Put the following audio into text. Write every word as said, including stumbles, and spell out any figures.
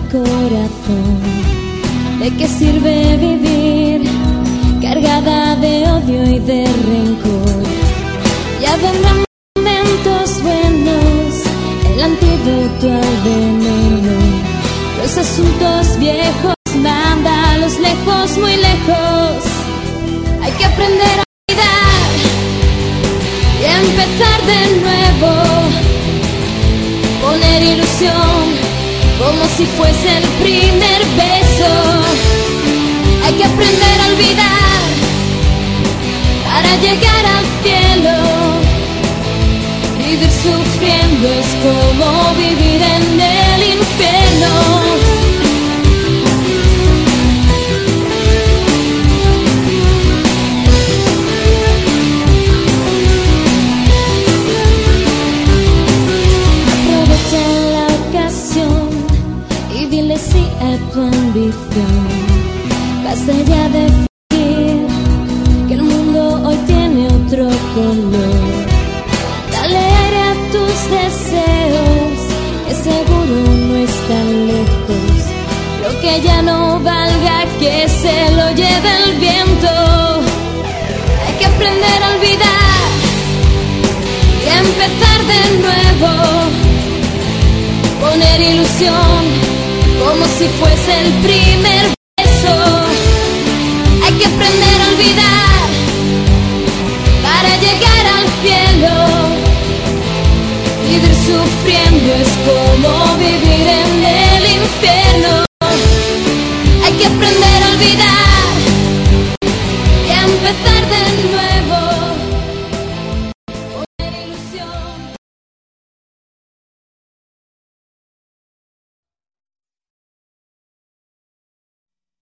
corazón. ¿De qué sirve vivir cargada de odio y de rencor? Ya vendrán momentos buenos, el antídoto al veneno. Los asuntos viejos, mándalos lejos, muy lejos. Hay que aprender a olvidar y empezar de nuevo. Poner ilusión como si fuese el primer beso. Hay que aprender a olvidar para llegar al cielo. Vivir sufriendo es como vivir en el infierno. Dile sí a tu ambición. Basta ya de fingir que el mundo hoy tiene otro color. Dale aire a tus deseos, que seguro no están lejos. Lo que ya no valga, que se lo lleve el viento. Hay que aprender a olvidar y empezar de nuevo. Poner ilusión como si fuese el primer beso. Hay que aprender a olvidar para llegar al cielo. Vivir sufriendo es como vivir en el